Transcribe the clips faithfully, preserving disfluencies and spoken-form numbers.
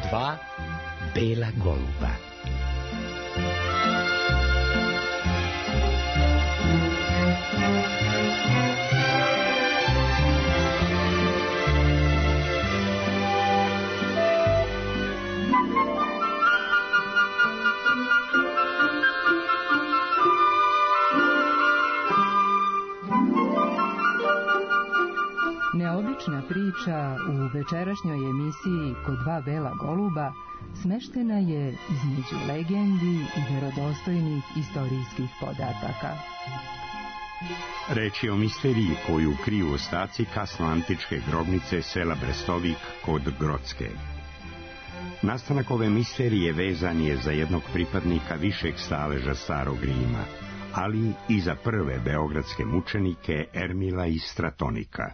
Dva bela goluba. Neobična priča u večerašnjoj emisiji Kod dva bela goluba smeštena je između legendi i verodostojnih istorijskih podataka. Reč je o misteriji koju kriju ostaci kasnoantičke grobnice sela Brestovik kod Grocke. Nastanak ove misterije vezan je za jednog pripadnika višeg staleža Starog Rima, ali i za prve beogradske mučenike Ermila i Stratonika.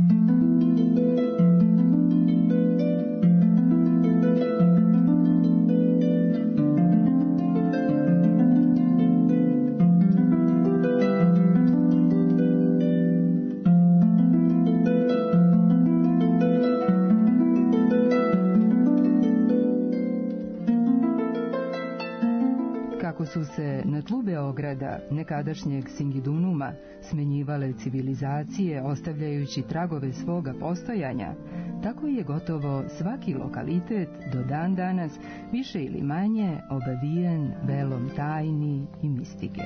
Kako su se na tlu Beograda, nekadašnjeg Singidunuma, smenjivale civilizacije ostavljajući tragove svoga postojanja, tako je gotovo svaki lokalitet do dan danas više ili manje obavijen velom tajni i mistike.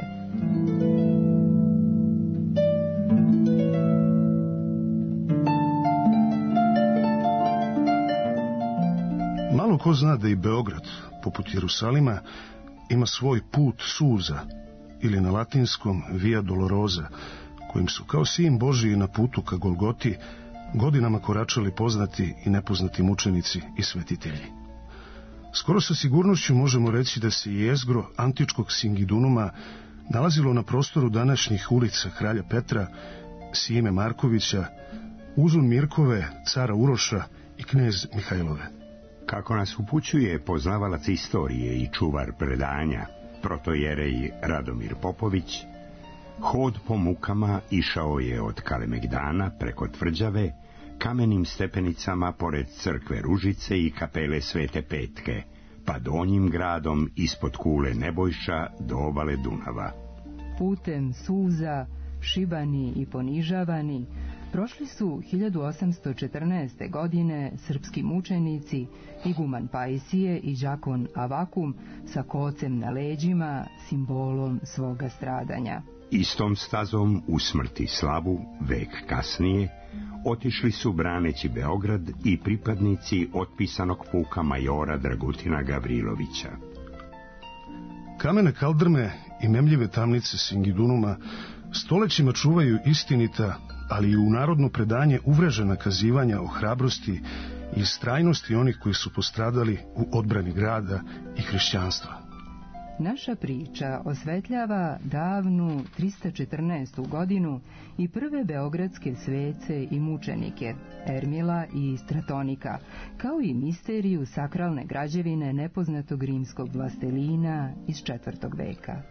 Malo ko zna da i Beograd, poput Jerusalima, ima svoj put suza, ili na latinskom Via Dolorosa, kojim su kao sin Božiji na putu ka Golgoti godinama koračali poznati i nepoznati mučenici i svetitelji. Skoro sa sigurnošću možemo reći da se jezgro antičkog Singidunuma nalazilo na prostoru današnjih ulica Kralja Petra, Sime Markovića, Uzun Mirkove, cara Uroša i knez Mihajlove. Kako nas upućuje poznavalac istorije i čuvar predanja, protojerej Radomir Popović, hod po mukama išao je od Kalemegdana preko Tvrđave, kamenim stepenicama pored crkve Ružice i kapele Svete Petke, pa donjim gradom ispod kule Nebojša do obale Dunava. Putem suza, šibani i ponižavani, prošli su hiljadu osamsto četrnaeste. godine srpski mučenici iguman Pajsije i đakon Avakum sa kocem na leđima, simbolom svoga stradanja. Istom stazom u smrti slavu, vek kasnije, otišli su braneći Beograd i pripadnici otpisanog puka majora Dragutina Gavrilovića. Kamene kaldrme i memljive tamnice Singidunuma stolećima čuvaju istinita, ali i u narodno predanje uvrežena kazivanja o hrabrosti i istrajnosti onih koji su postradali u odbrani grada i hrišćanstva. Naša priča osvetljava davnu trista četrnaestu. godinu i prve beogradske svece i mučenike, Ermila i Stratonika, kao i misteriju sakralne građevine nepoznatog rimskog vlastelina iz četvrtog veka.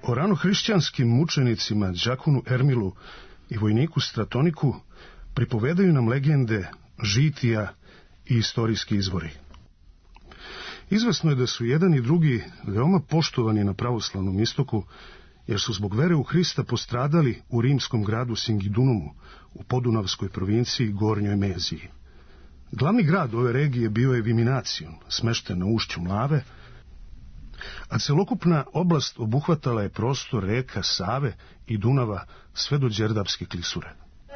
O ranohrišćanskim mučenicima Đakonu Ermilu i vojniku Stratoniku pripovedaju nam legende, žitija i istorijski izvori. Izvesno je da su jedan i drugi veoma poštovani na pravoslavnom istoku, jer su zbog vere u Hrista postradali u rimskom gradu Singidunumu, u podunavskoj provinciji Gornjoj Meziji. Glavni grad ove regije bio je Viminacion, smešten na ušću Mlave, a celokupna oblast obuhvatala je prostor reka Save i Dunava sve do Đerdapske klisure.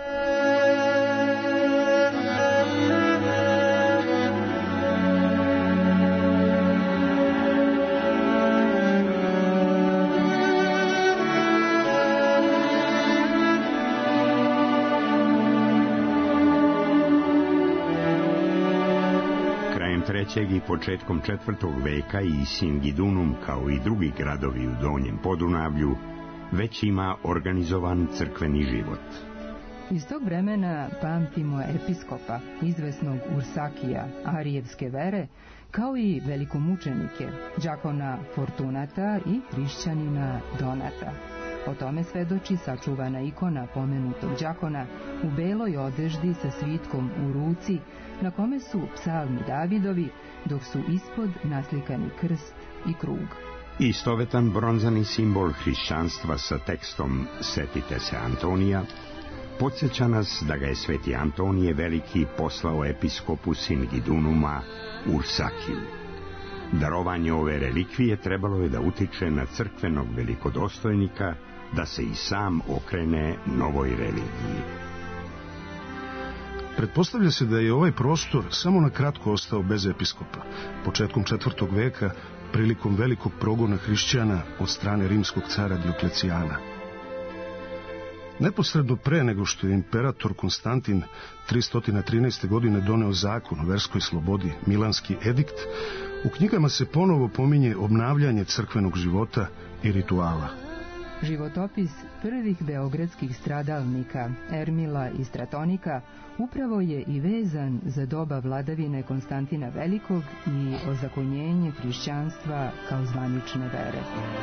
trećeg i početkom četvrtog veka i Singidunum, kao i drugi gradovi u Donjem Podunavlju, već ima organizovan crkveni život. Iz tog vremena pamtimo episkopa, izvesnog Ursakija, arijevske vere, kao i velikomučenike, Đakona Fortunata i hrišćanina Donata. O tome svedoči sačuvana ikona pomenutog đakona u beloj odeždi sa svitkom u ruci, na kome su psalmi Davidovi, dok su ispod naslikani krst i krug. Istovetan bronzani simbol hrišćanstva sa tekstom Setite se Antonija podsjeća nas da ga je sveti Antonije Veliki poslao episkopu Singidunuma Ursakiju. Darovanje ove relikvije trebalo je da utiče na crkvenog velikodostojnika da se i sam okrene novoj religiji. Pretpostavlja se da je ovaj prostor samo na kratko ostao bez episkopa, početkom četvrtog veka, prilikom velikog progona hrišćana od strane rimskog cara Dioklecijana. Neposredno pre nego što je imperator Konstantin tristo trinaeste. godine doneo zakon o verskoj slobodi, Milanski edikt, u knjigama se ponovo pominje obnavljanje crkvenog života i rituala. Životopis prvih beogradskih stradalnika, Ermila i Stratonika, upravo je i vezan za doba vladavine Konstantina Velikog i ozakonjenje hrišćanstva kao zvanične vere.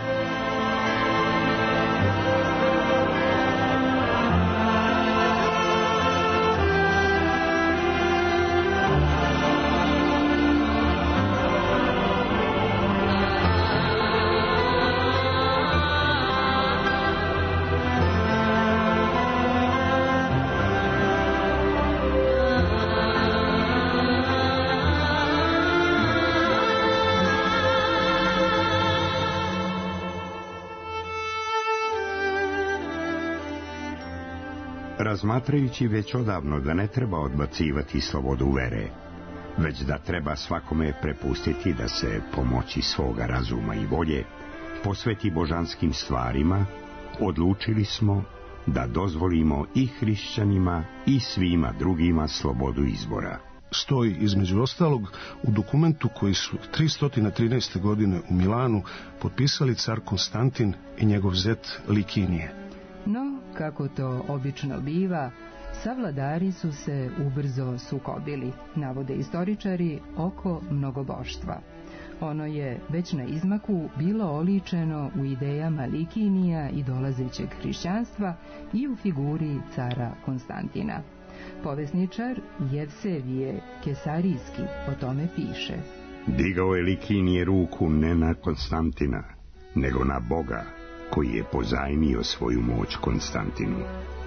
Razmatrajući već odavno da ne treba odbacivati slobodu vere, već da treba svakome prepustiti da se pomoći svoga razuma i volje posveti božanskim stvarima, odlučili smo da dozvolimo i hrišćanima i svima drugima slobodu izbora. Stoji između ostalog u dokumentu koji su tristo trinaeste. godine u Milanu potpisali car Konstantin i njegov zet Likinije. No, kako to obično biva, savladari su se ubrzo sukobili, navode istoričari, oko mnogoboštva. Ono je već na izmaku bilo oličeno u idejama Likinija i dolazećeg hrišćanstva i u figuri cara Konstantina. Povesničar Jevsevije Kesarijski o tome piše: digao je Likinije ruku ne na Konstantina, nego na Boga, koji je pozajmio svoju moć Konstantinu.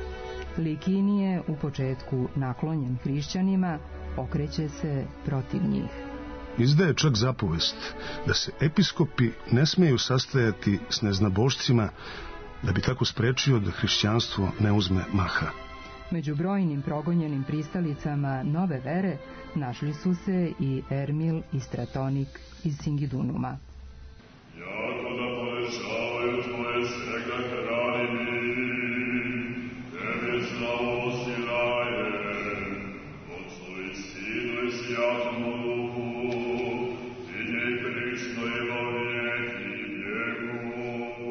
Likinije, u početku naklonjen hrišćanima, okreće se protiv njih. Izdaje čak zapovest da se episkopi ne smeju sastajati s neznabošcima, da bi tako sprečio da hrišćanstvo ne uzme maha. Među brojnim progonjenim pristalicama nove vere našli su se i Ermil i Stratonik iz Singidunuma. Jako da povećavaju tvoje svega kraljevi, tebi slavosti daje, Otcu i Sinu i Svjatому Duhu, i njej prično i во vijeki vjekov.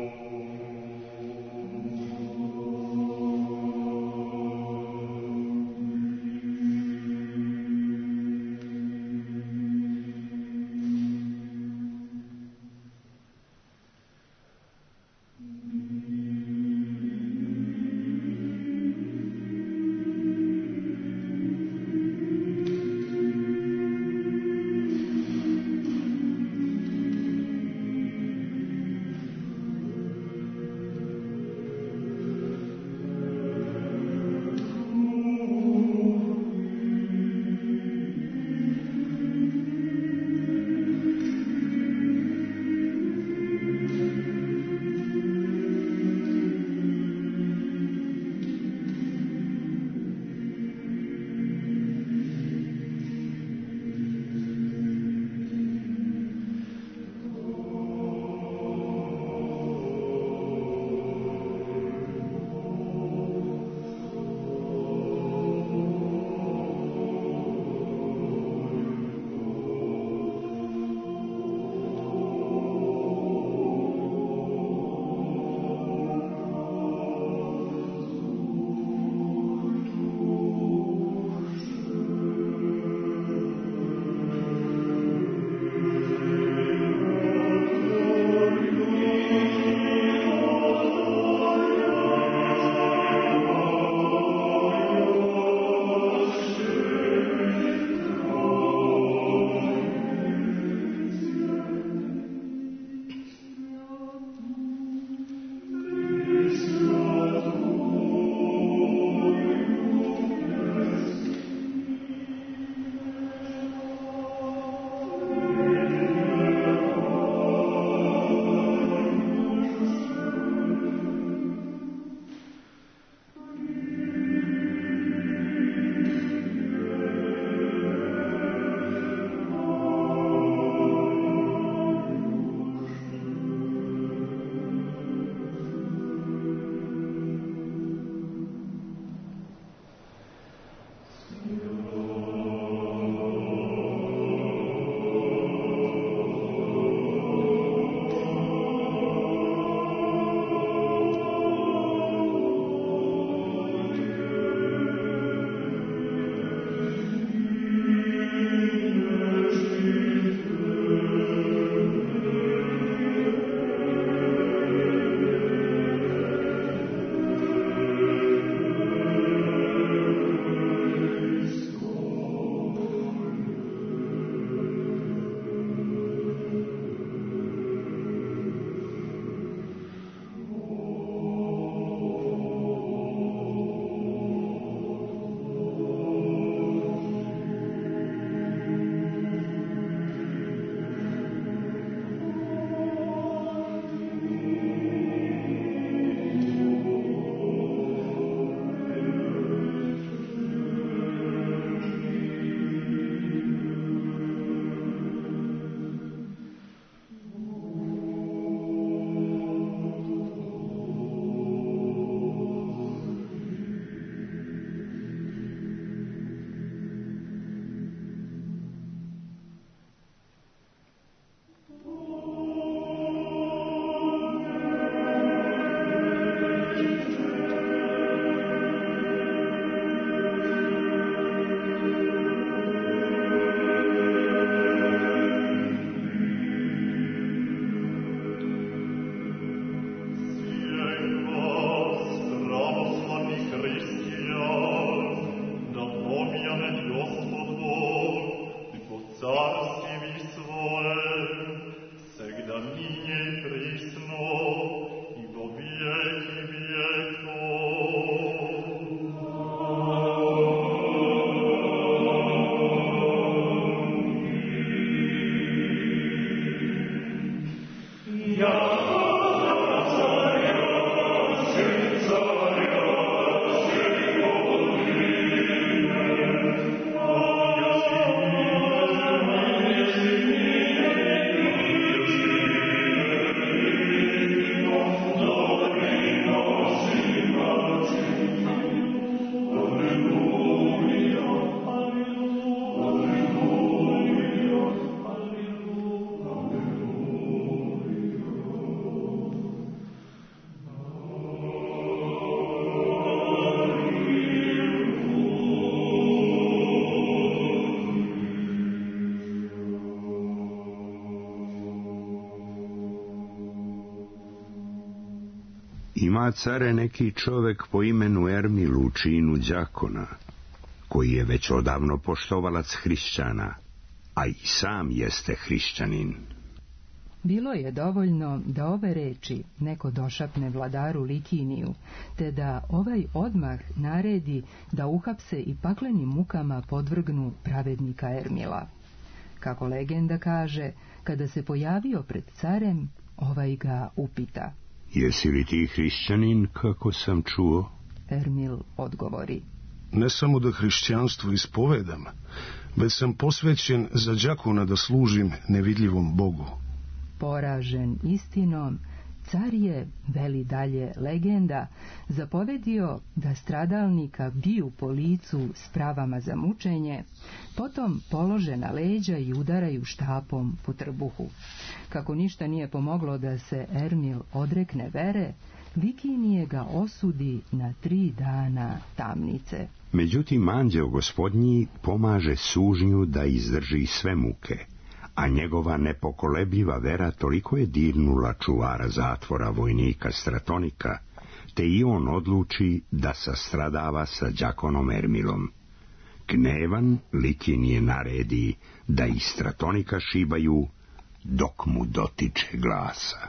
Ima, care, neki čovek po imenu Ermil u činu đakona, koji je već odavno poštovalac hrišćana, a i sam jeste hrišćanin. Bilo je dovoljno da ove reči neko došapne vladaru Likiniju, te da ovaj odmah naredi da uhapse i paklenim mukama podvrgnu pravednika Ermila. Kako legenda kaže, kada se pojavio pred carem, ovaj ga upita: Jesi li ti hrišćanin, kako sam čuo? Ermil odgovori: Ne samo da hrišćanstvo ispovedam, već sam posvećen za đakona da služim nevidljivom Bogu. Poražen istinom, car je, veli dalje legenda, zapovedio da stradalnika biju po licu s pravama za mučenje, potom polože na leđa i udaraju štapom po trbuhu. Kako ništa nije pomoglo da se Ermil odrekne vere, Likinije ga osudi na tri dana tamnice. Međutim, anđeo gospodnji pomaže sužnju da izdrži sve muke, a njegova nepokolebljiva vera toliko je dirnula čuvara zatvora vojnika Stratonika, te i on odluči da sastradava sa đakonom Ermilom. Gnevan, Likinije naredi da i Stratonika šibaju dok mu dotiče glasa.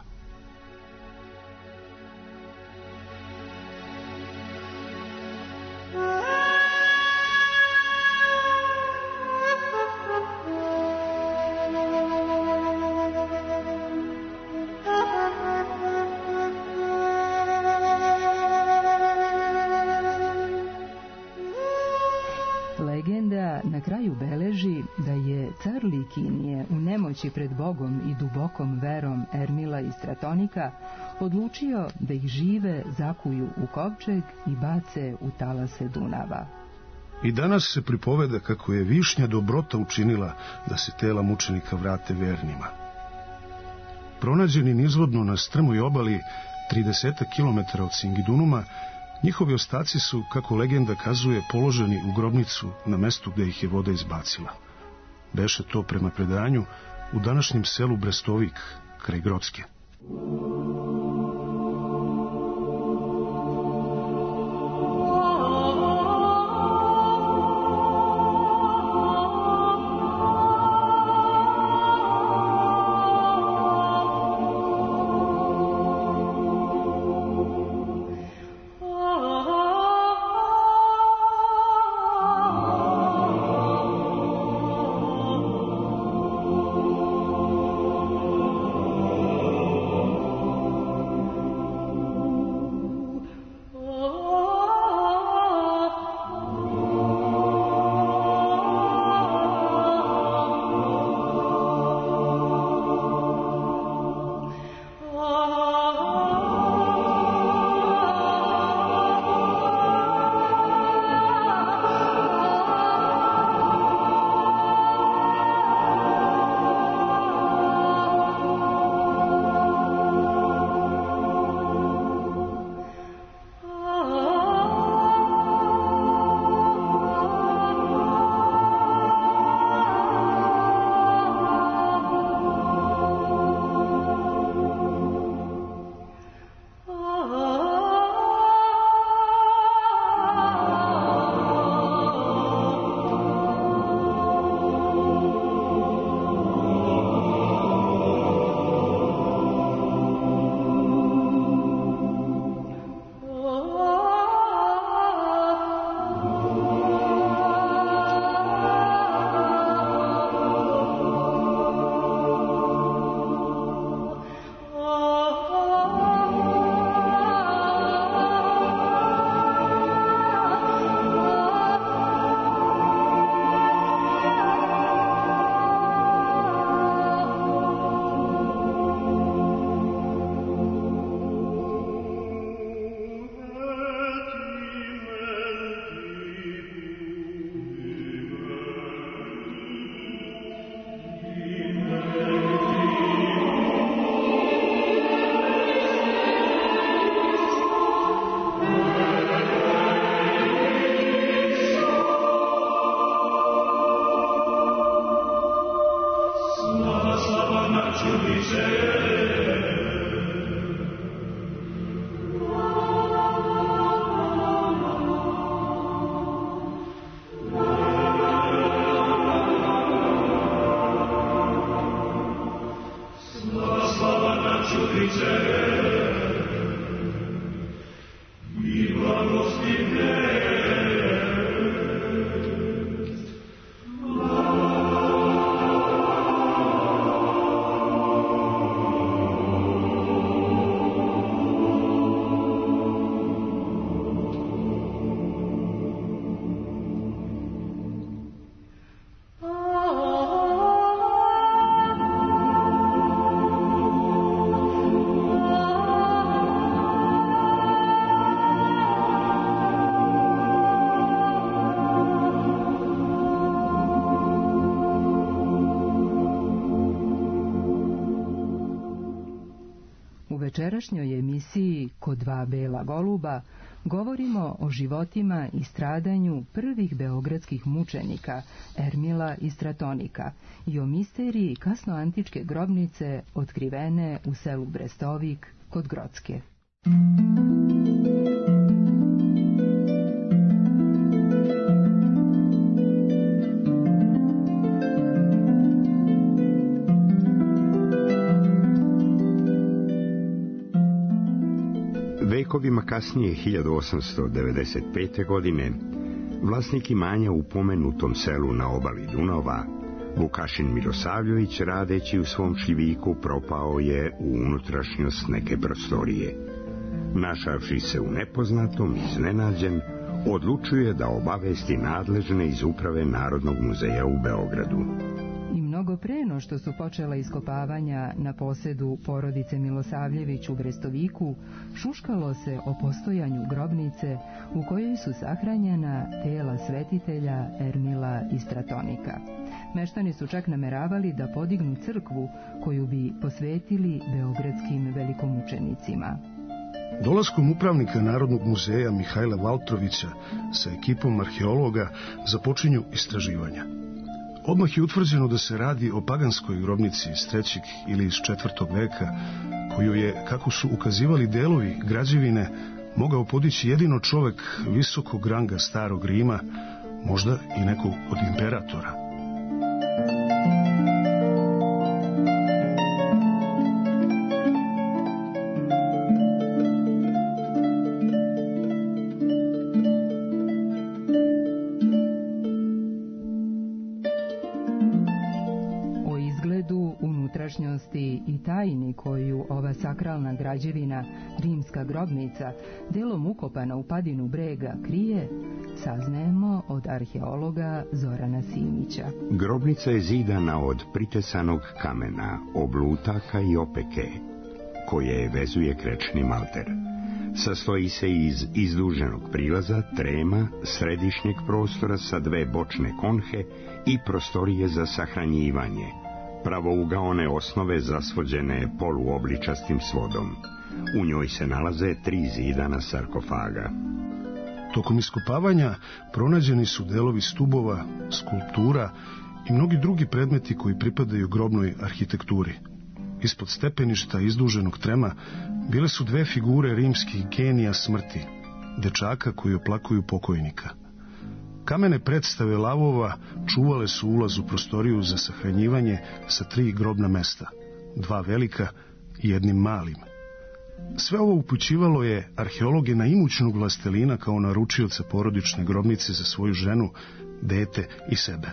Legenda na kraju beleži da je car Likinije u nemoći pred Bogom i dubokom verom Ermila i Stratonika odlučio da ih žive zakuju u kovčeg i bace u talase Dunava. I danas se pripoveda kako je višnja dobrota učinila da se tela mučenika vrate vernima. Pronađeni nizvodno na strmoj obali trideset kilometara od Singidunuma, njihovi ostaci su, kako legenda kazuje, položeni u grobnicu na mestu gde ih je voda izbacila. Beše to, prema predanju, u današnjem selu Brestovik, kraj Grocke. Civice U večerašnjoj emisiji Kod dva bela goluba govorimo o životima i stradanju prvih beogradskih mučenika Ermila i Stratonika i o misteriji kasnoantičke grobnice otkrivene u selu Brestovik kod Grocke. Vekovima kasnije, hiljadu osamsto devedeset pete. godine, vlasnik imanja u pomenutom selu na obali Dunava, Vukašin Mirosavljević, radeći u svom šljiviku, propao je u unutrašnjost neke prostorije. Našavši se u nepoznatom, iznenađen, odlučuje da obavesti nadležne iz uprave Narodnog muzeja u Beogradu. I mnogo pre no što su počela iskopavanja na posedu porodice Milosavljević u Brestoviku, šuškalo se o postojanju grobnice u kojoj su sahranjena tela svetitelja Ermila i Stratonika. Meštani su čak nameravali da podignu crkvu koju bi posvetili beogradskim velikomučenicima. Dolaskom upravnika Narodnog muzeja Mihajla Valtrovića sa ekipom arheologa započinju istraživanja. Odmah je utvrđeno da se radi o paganskoj grobnici iz trećeg ili iz četvrtog veka, koju je, kako su ukazivali delovi građevine, mogao podići jedino čovek visokog ranga starog Rima, možda i nekog od imperatora. I tajni koju ova sakralna građevina, rimska grobnica, delom ukopana u padinu brega, krije, saznajemo od arheologa Zorana Simića. Grobnica je zidana od pritesanog kamena, oblutaka i opeke, koje je vezuje krečni malter. Sastoji se iz izduženog prilaza, trema, središnjeg prostora sa dve bočne konhe i prostorije za sahranjivanje, pravougaone osnove zasvođene poluobličastim svodom. U njoj se nalaze tri zidana sarkofaga. Tokom iskopavanja pronađeni su delovi stubova, skulptura i mnogi drugi predmeti koji pripadaju grobnoj arhitekturi. Ispod stepeništa izduženog trema bile su dve figure rimskih genija smrti, dečaka koji oplakuju pokojnika. Kamene predstave lavova čuvale su ulaz u prostoriju za sahranjivanje sa tri grobna mesta, dva velika i jednim malim. Sve ovo upućivalo je arheologe na imućnog vlastelina kao naručioca porodične grobnice za svoju ženu, dete i sebe.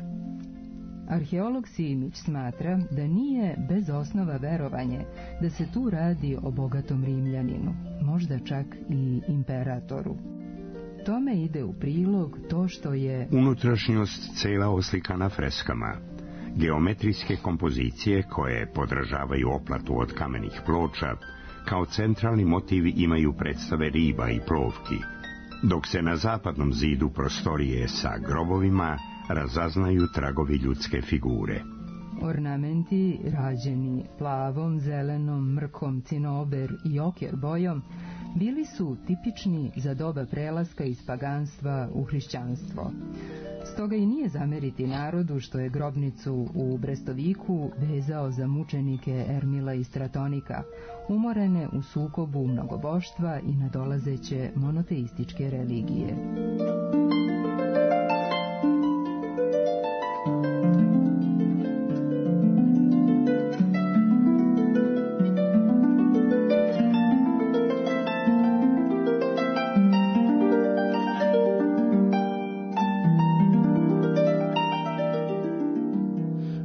Arheolog Simić smatra da nije bez osnova verovanje da se tu radi o bogatom Rimljaninu, možda čak i imperatoru. Tome ide u prilog to što je unutrašnjost cela oslikana freskama, geometrijske kompozicije koje podražavaju oplatu od kamenih ploča, kao centralni motiv imaju predstave riba i plovki, dok se na zapadnom zidu prostorije sa grobovima razaznaju tragovi ljudske figure. Ornamenti rađeni plavom, zelenom, mrkom, cinober i okjer bojom bili su tipični za doba prelaska iz paganstva u hrišćanstvo. Stoga i nije zameriti narodu što je grobnicu u Brestoviku vezao za mučenike Ermila i Stratonika, umorene u sukobu mnogoboštva i nadolazeće monoteističke religije.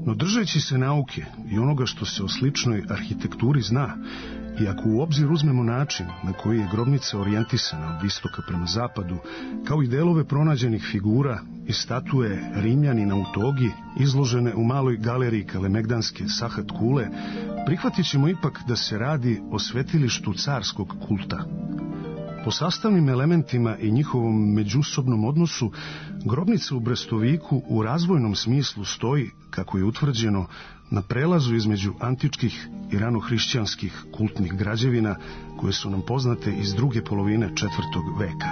No držeći se nauke i onoga što se o sličnoj arhitekturi zna, i ako u obzir uzmemo način na koji je grobnica orijentisana od istoka prema zapadu, kao i delove pronađenih figura i statue Rimljanina u togi, izložene u maloj galeriji Kalemegdanske Sahat kule, prihvatit ćemo ipak da se radi o svetilištu carskog kulta. Po sastavnim elementima i njihovom međusobnom odnosu, grobnica u Brestoviku u razvojnom smislu stoji, kako je utvrđeno, na prelazu između antičkih i ranohrišćanskih kultnih građevina koje su nam poznate iz druge polovine četvrtog veka.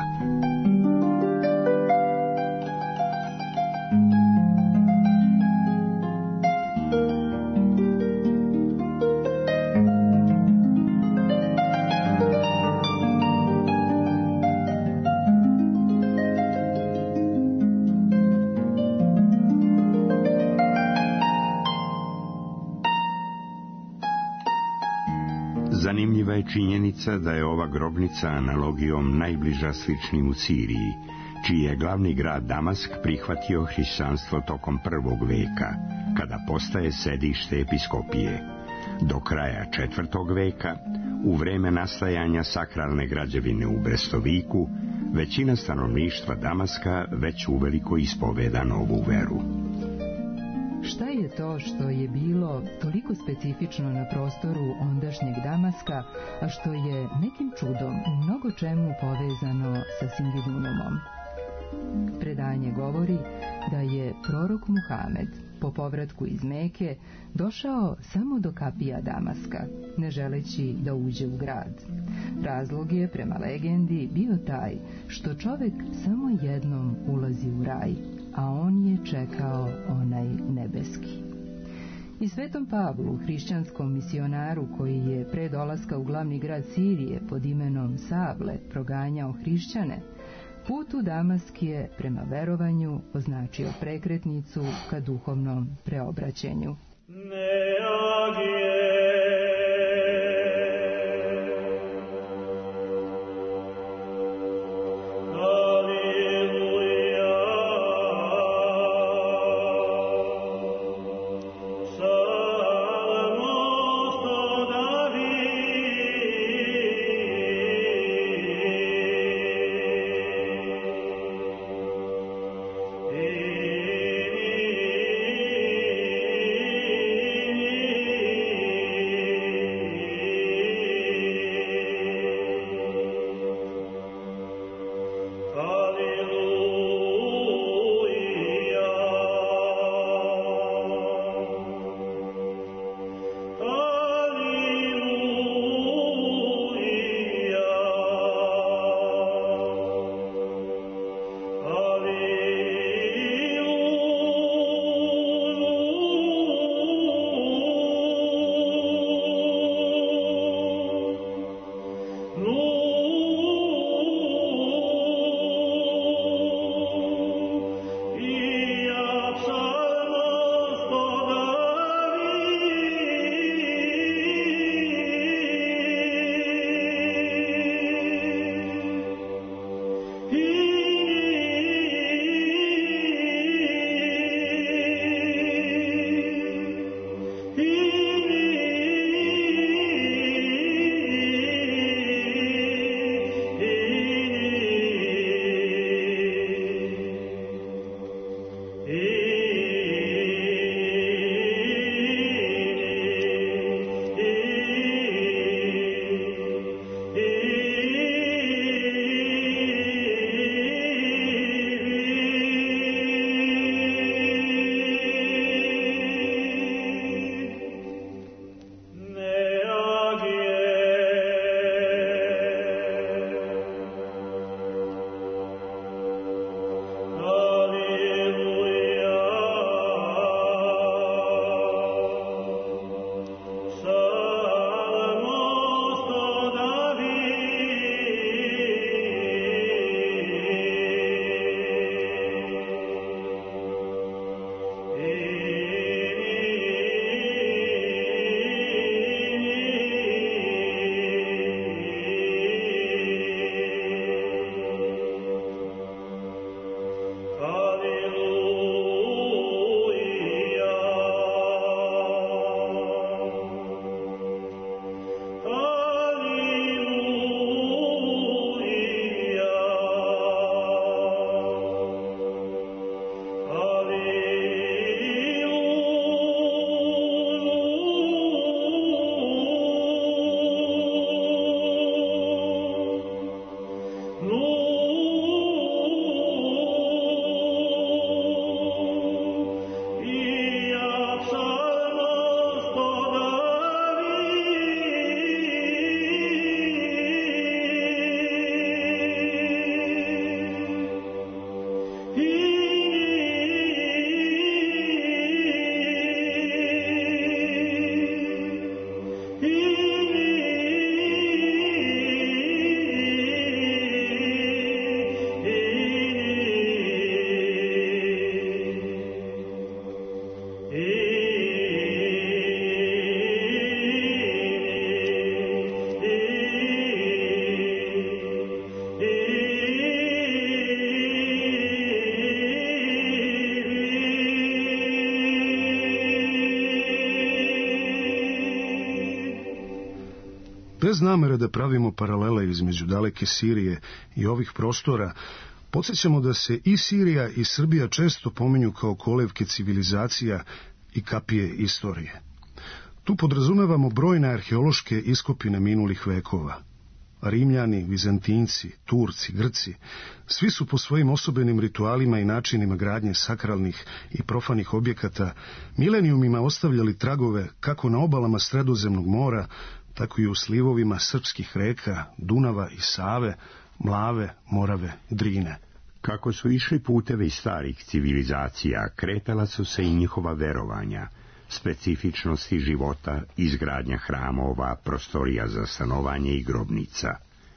Zanimljiva je činjenica da je ova grobnica analogijom najbliža sličnim u Siriji, čiji je glavni grad Damask prihvatio hrišćanstvo tokom prvog veka, kada postaje sedište episkopije. Do kraja četvrtog veka, u vreme nastajanja sakralne građevine u Brestoviku, većina stanovništva Damaska već uveliko ispoveda novu veru. Šta je to što je bilo toliko specifično na prostoru ondašnjeg Damaska, a što je nekim čudom u mnogo čemu povezano sa Singidunumom? Predanje govori da je prorok Muhamed po povratku iz Meke došao samo do kapija Damaska, ne želeći da uđe u grad. Razlog je, prema legendi, bio taj što čovek samo jednom ulazi u raj, a on je čekao onaj nebeski. I Svetom Pavlu, hrišćanskom misionaru koji je pre dolaska u glavni grad Sirije pod imenom Savle proganjao hrišćane, put u Damask je, prema verovanju, označio prekretnicu ka duhovnom preobraćenju. Amen. Bez namere da pravimo paralele između daleke Sirije i ovih prostora, podsjećamo da se i Sirija i Srbija često pominju kao kolevke civilizacija i kapije istorije. Tu podrazumevamo brojne arheološke iskopine minulih vekova. Rimljani, Vizantinci, Turci, Grci, svi su po svojim osobenim ritualima i načinima gradnje sakralnih i profanih objekata milenijumima ostavljali tragove kako na obalama Sredozemnog mora, tako i u slivovima srpskih reka, Dunava i Save, Mlave, Morave, Drine. Kako su išli putevi starih civilizacija, kretala su se i njihova verovanja, specifičnosti života, izgradnja hramova, prostorija za stanovanje i grobnica.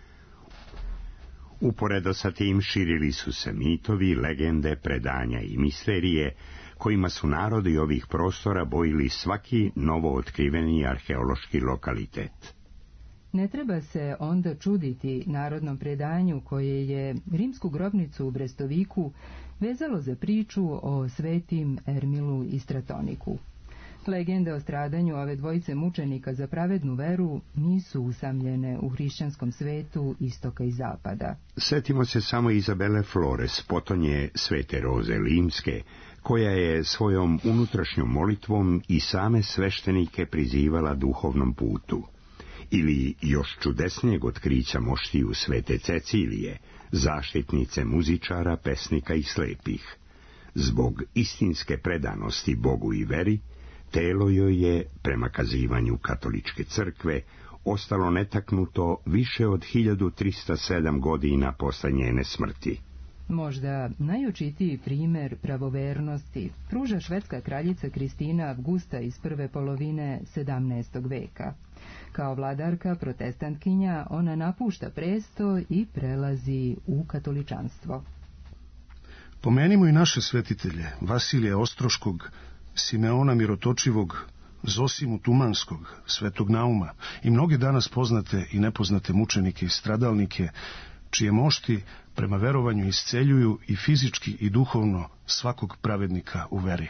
Uporedo sa tim širili su se mitovi, legende, predanja i misterije, kojima su narodi ovih prostora bojili svaki novo otkriveni arheološki lokalitet. Ne treba se onda čuditi narodnom predanju koje je rimsku grobnicu u Brestoviku vezalo za priču o svetim Ermilu i Stratoniku. Legende o stradanju ove dvojice mučenika za pravednu veru nisu usamljene u hrišćanskom svetu istoka i zapada. Setimo se samo Izabele Flores, potonje Svete Roze Limske, koja je svojom unutrašnjom molitvom i same sveštenike prizivala duhovnom putu. Ili još čudesnijeg otkrića moštiju Svete Cecilije, zaštitnice muzičara, pesnika i slepih. Zbog istinske predanosti Bogu i veri, telo joj je, prema kazivanju katoličke crkve, ostalo netaknuto više od hiljadu trista sedam godina posle njene smrti. Možda najočitiji primer pravovernosti pruža švedska kraljica Kristina Avgusta iz prve polovine sedamnaestog veka. Kao vladarka protestantkinja ona napušta presto i prelazi u katoličanstvo. Pomenimo i naše svetitelje, Vasilija Ostroškog, Simeona Mirotočivog, Zosimu Tumanskog, Svetog Nauma i mnoge danas poznate i nepoznate mučenike i stradalnike, čije mošti prema verovanju isceljuju i fizički i duhovno svakog pravednika u veri.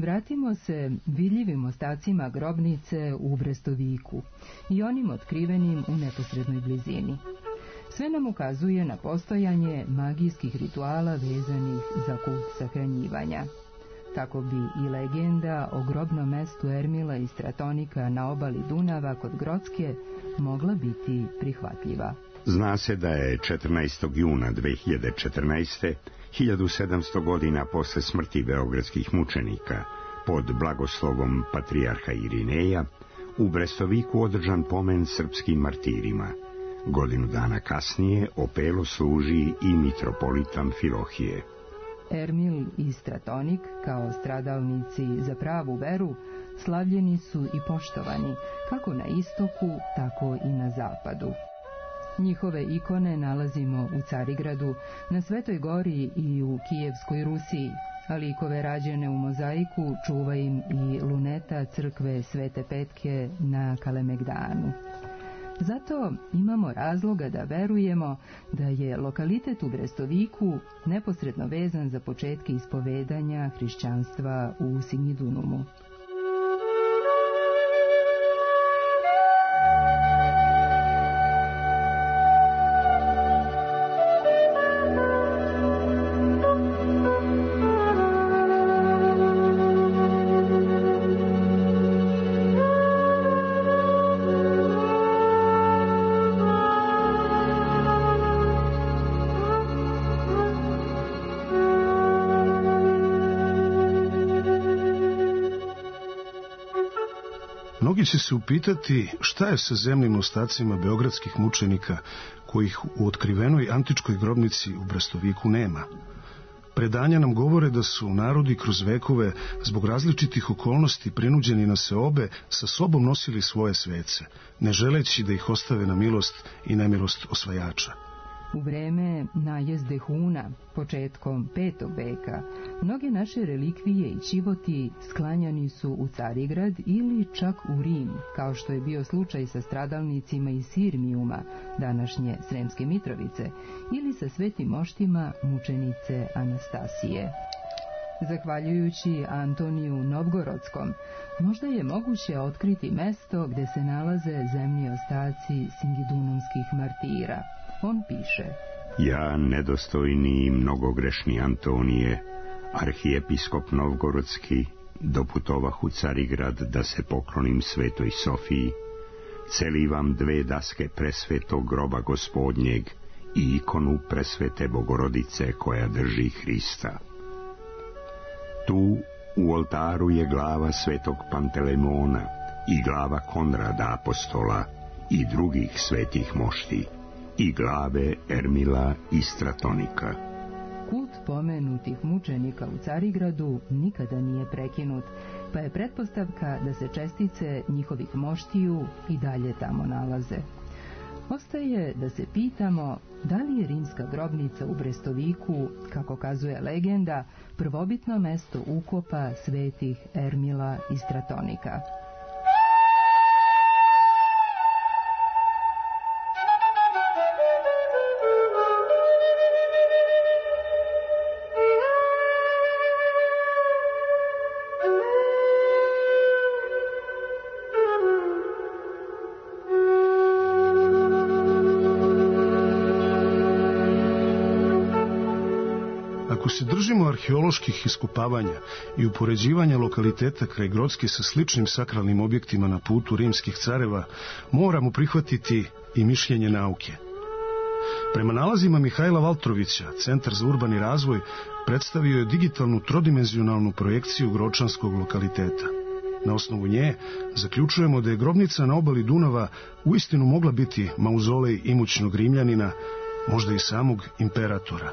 Vratimo se vidljivim ostacima grobnice u Brestoviku i onim otkrivenim u neposrednoj blizini. Sve nam ukazuje na postojanje magijskih rituala vezanih za kult sahranjivanja. Tako bi i legenda o grobnom mestu Ermila i Stratonika na obali Dunava kod Grocke mogla biti prihvatljiva. Zna se da je četrnaestog juna dve hiljade četrnaeste. hiljadu sedamsto godina posle smrti beogradskih mučenika pod blagoslovom patrijarha Irineja u Brestoviku održan pomen srpskim martirima. Godinu dana kasnije opelo služi i mitropolita Amfilohije. Ermil i Stratonik, kao stradalnici za pravu veru, slavljeni su i poštovani, kako na istoku, tako i na zapadu. Njihove ikone nalazimo u Carigradu, na Svetoj gori i u Kijevskoj Rusiji, a likove rađene u mozaiku čuva im i luneta crkve Svete Petke na Kalemegdanu. Zato imamo razloga da verujemo da je lokalitet u Brestoviku neposredno vezan za početke ispovedanja hrišćanstva u Singidunumu. Mnogi će se upitati šta je sa zemljim ostacima beogradskih mučenika, kojih u otkrivenoj antičkoj grobnici u Brestoviku nema. Predanja nam govore da su narodi kroz vekove, zbog različitih okolnosti prinuđeni na seobe, sa sobom nosili svoje svece, ne želeći da ih ostave na milost i nemilost osvajača. U vreme najezde Huna, početkom petog veka, mnoge naše relikvije i ćivoti sklanjani su u Carigrad ili čak u Rim, kao što je bio slučaj sa stradalnicima iz Sirmijuma, današnje Sremske Mitrovice, ili sa svetim moštima mučenice Anastasije. Zahvaljujući Antoniju Novgorodskom, možda je moguće otkriti mesto gde se nalaze zemlji ostaci singidunumskih martira. On piše: Ja, nedostojni i mnogogrešni Antonije, arhijepiskop Novgorodski, doputovah u Carigrad da se poklonim Svetoj Sofiji, celivam dve daske presvetog groba Gospodnjeg i ikonu presvete Bogorodice koja drži Hrista. Tu u oltaru je glava svetog Pantelemona i glava Konrada apostola i drugih svetih mošti, i glave Ermila i Stratonika. Kult pomenutih mučenika u Carigradu nikada nije prekinut, pa je pretpostavka da se čestice njihovih moštiju i dalje tamo nalaze. Ostaje da se pitamo da li je rimska grobnica u Brestoviku, kako kazuje legenda, prvobitno mesto ukopa svetih Ermila i Stratonika. Ako se držimo arheoloških iskopavanja i upoređivanja lokaliteta kraj Grocke sa sličnim sakralnim objektima na putu rimskih careva, moramo prihvatiti i mišljenje nauke. Prema nalazima Mihajla Valtrovića, Centar za urbani razvoj predstavio je digitalnu trodimenzionalnu projekciju gročanskog lokaliteta. Na osnovu nje zaključujemo da je grobnica na obali Dunava uistinu mogla biti mauzolej imućnog Rimljanina, možda i samog imperatora.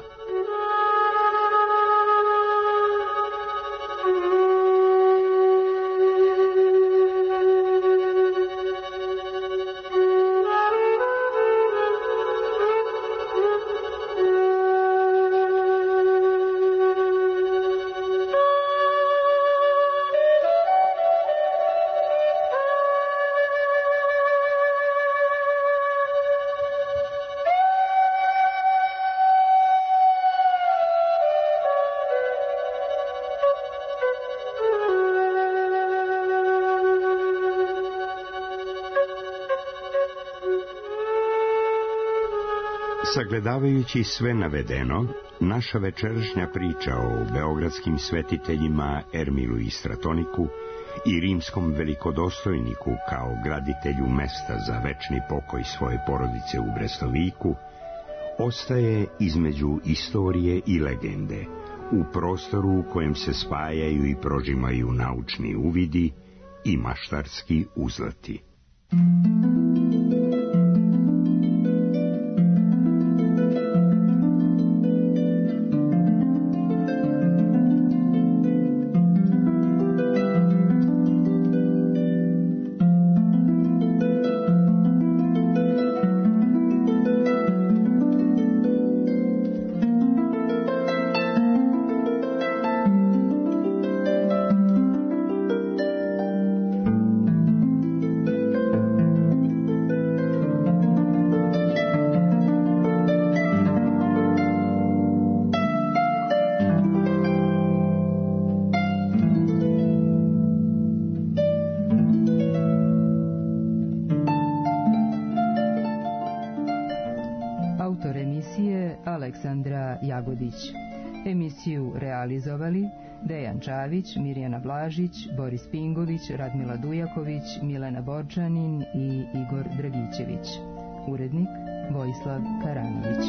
Sagledavajući sve navedeno, naša večerašnja priča o beogradskim svetiteljima Ermilu i Stratoniku i rimskom velikodostojniku kao graditelju mesta za večni pokoj svoje porodice u Brestoviku ostaje između istorije i legende, u prostoru u kojem se spajaju i prožimaju naučni uvidi i maštarski uzleti. Aleksandra Jagodić. Emisiju realizovali Dejan Čavić, Mirjana Blažić, Boris Pingović, Radmila Dujaković, Milena Borčanin i Igor Dragićević. Urednik Vojislav Karanović.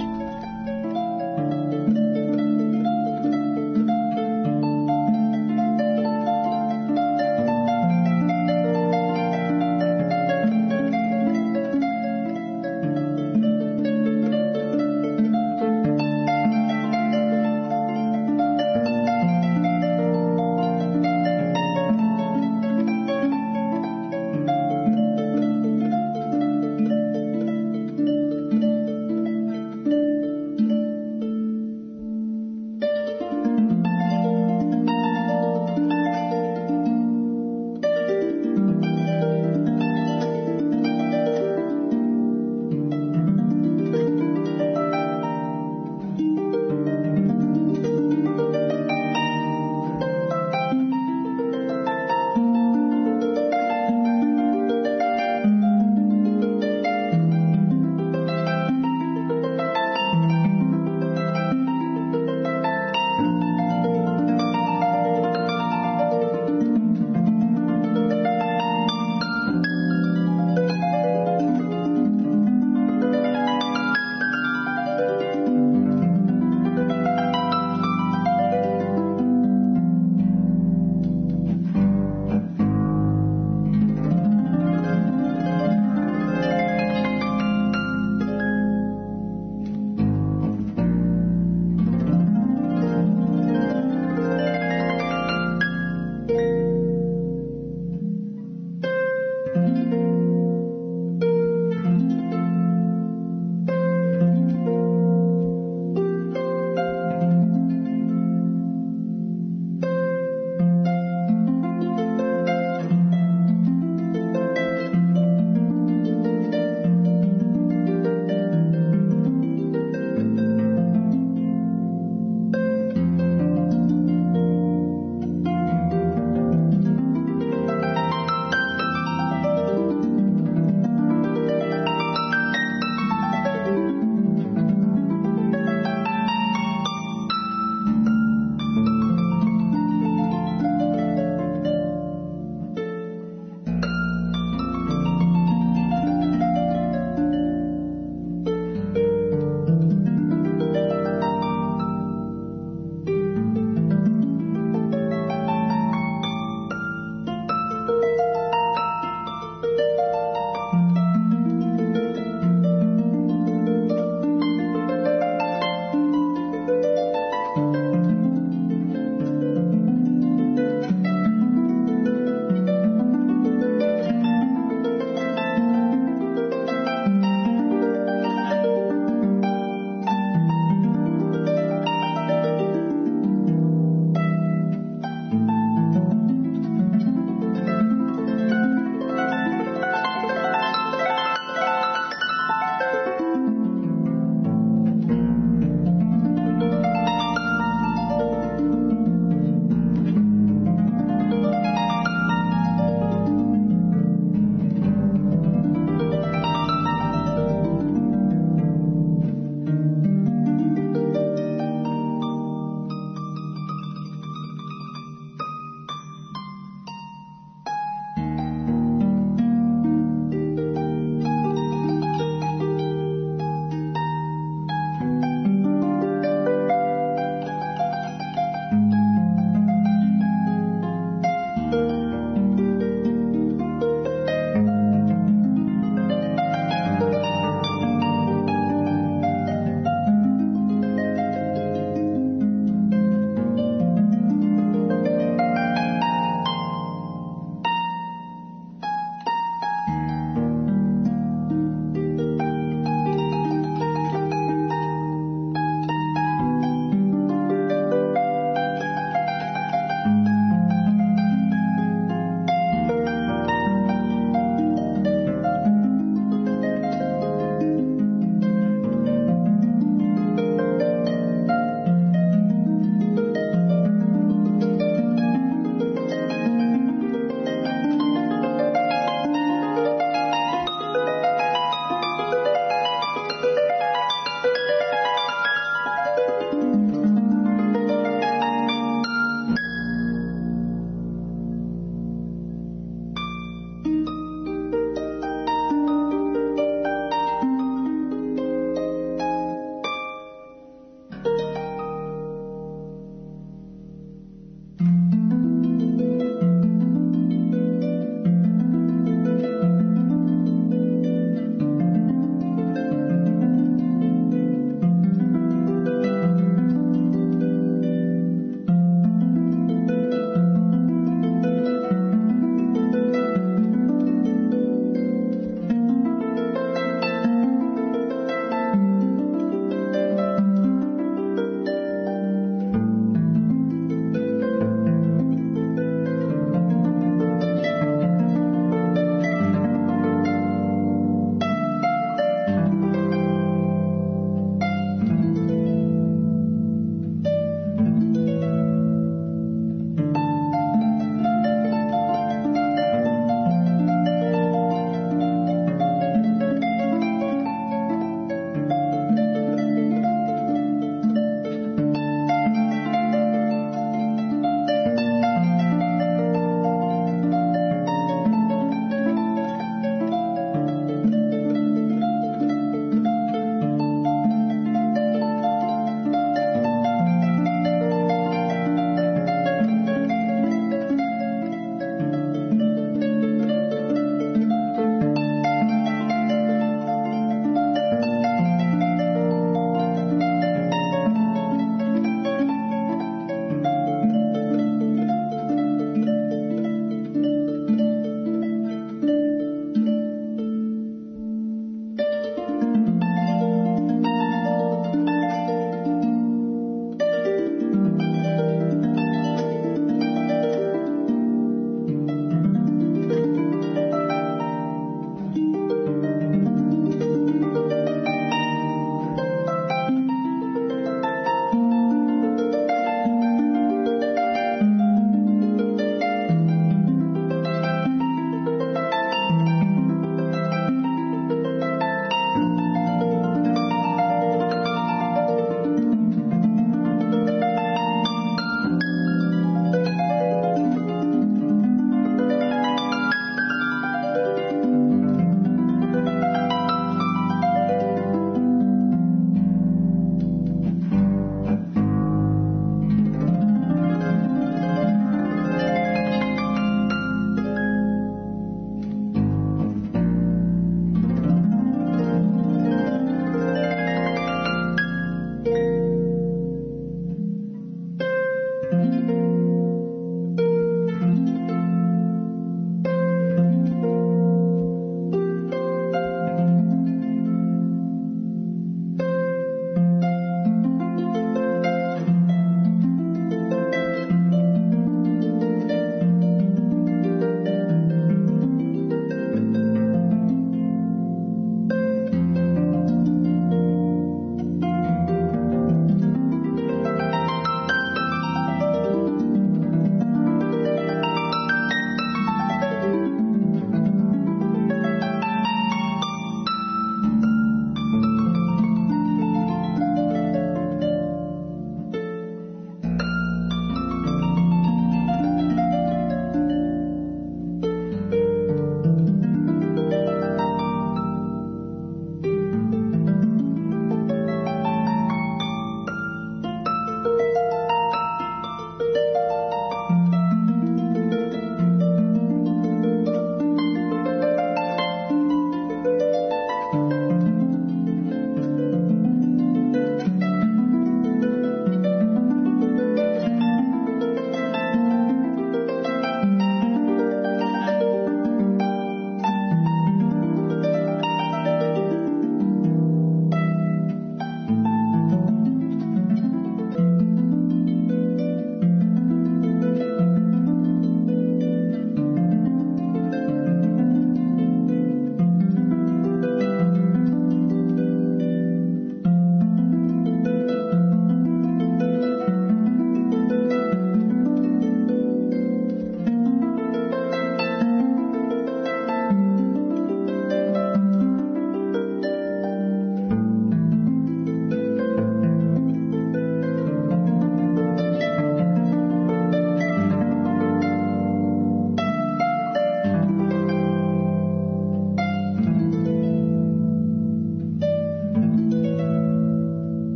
Thank you.